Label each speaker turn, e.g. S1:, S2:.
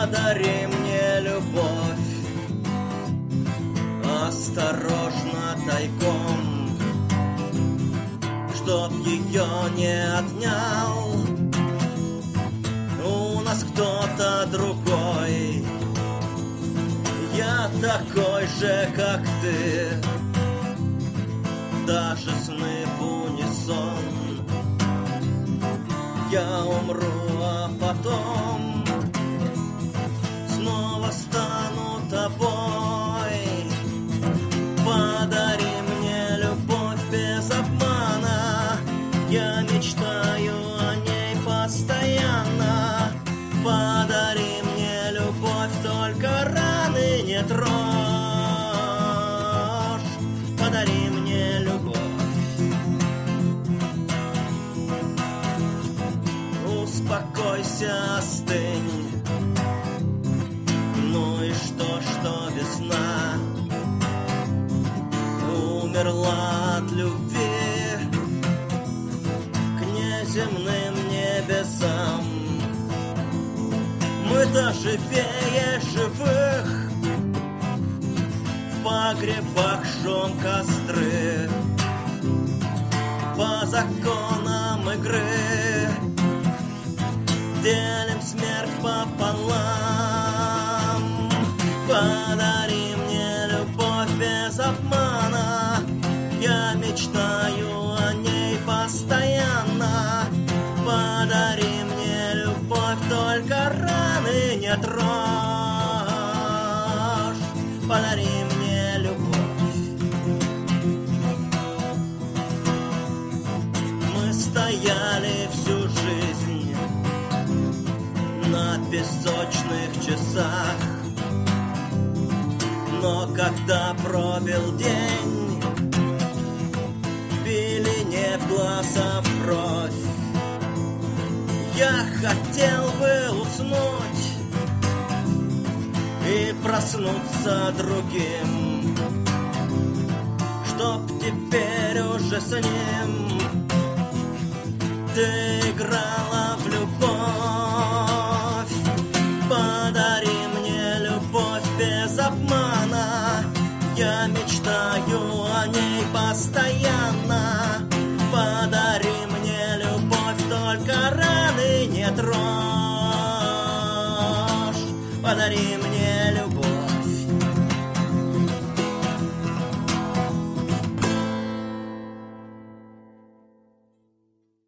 S1: Подари мне любовь, осторожно, тайком, чтоб ее не отнял у нас кто-то другой. Я такой же, как ты, даже сны в унисон. Я умру, а потом снова стану тобой. Подари мне любовь без обмана, я мечтаю о ней постоянно. Подари мне любовь, только раны не трожь. Подари мне любовь. Успокойся, остынь. Ну и что весна умерла от любви к неземным небесам. Мы-то живее живых, в погребах жжем костры, по законам игры делим смерть пополам. Подари мне любовь без обмана, я мечтаю о ней постоянно. Подари мне любовь, только раны не трожь. Подари мне любовь. Мы стояли всю жизнь на песочных часах, но когда пробил день, били не в глаз, а в кровь. Я хотел бы уснуть и проснуться другим, чтоб теперь уже с ним ты играла в любовь. Подари мне любовь без обмана, я мечтаю о ней постоянно. Подари мне любовь, только раны не трожь. Подари мне любовь.